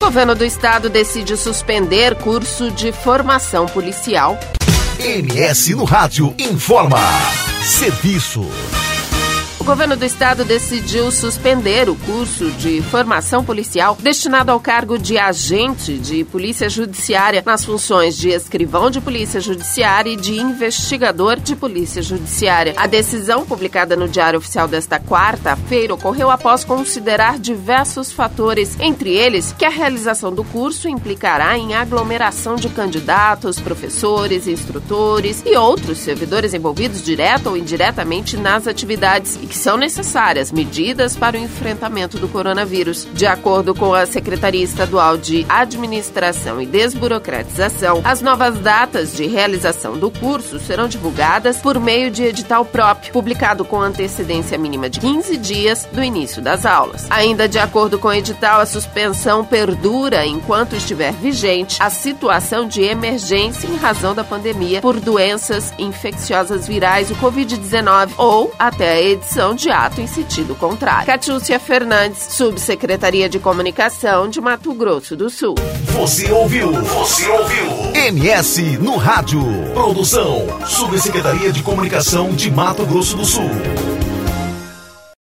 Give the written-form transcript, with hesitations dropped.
Governo do Estado decide suspender curso de formação policial. MS no Rádio informa. Serviço. O Governo do Estado decidiu suspender o curso de formação policial destinado ao cargo de agente de polícia judiciária nas funções de escrivão de polícia judiciária e de investigador de polícia judiciária. A decisão, publicada no Diário Oficial desta quarta-feira, ocorreu após considerar diversos fatores, entre eles que a realização do curso implicará em aglomeração de candidatos, professores, instrutores e outros servidores envolvidos direta ou indiretamente nas atividades e que são necessárias medidas para o enfrentamento do coronavírus. De acordo com a Secretaria Estadual de Administração e Desburocratização, as novas datas de realização do curso serão divulgadas por meio de edital próprio, publicado com antecedência mínima de 15 dias do início das aulas. Ainda de acordo com o edital, a suspensão perdura enquanto estiver vigente a situação de emergência em razão da pandemia por doenças infecciosas virais, o Covid-19, ou até a edição de ato em sentido contrário. Catiúcia Fernandes, Subsecretaria de Comunicação de Mato Grosso do Sul. Você ouviu? MS no Rádio. Produção, Subsecretaria de Comunicação de Mato Grosso do Sul.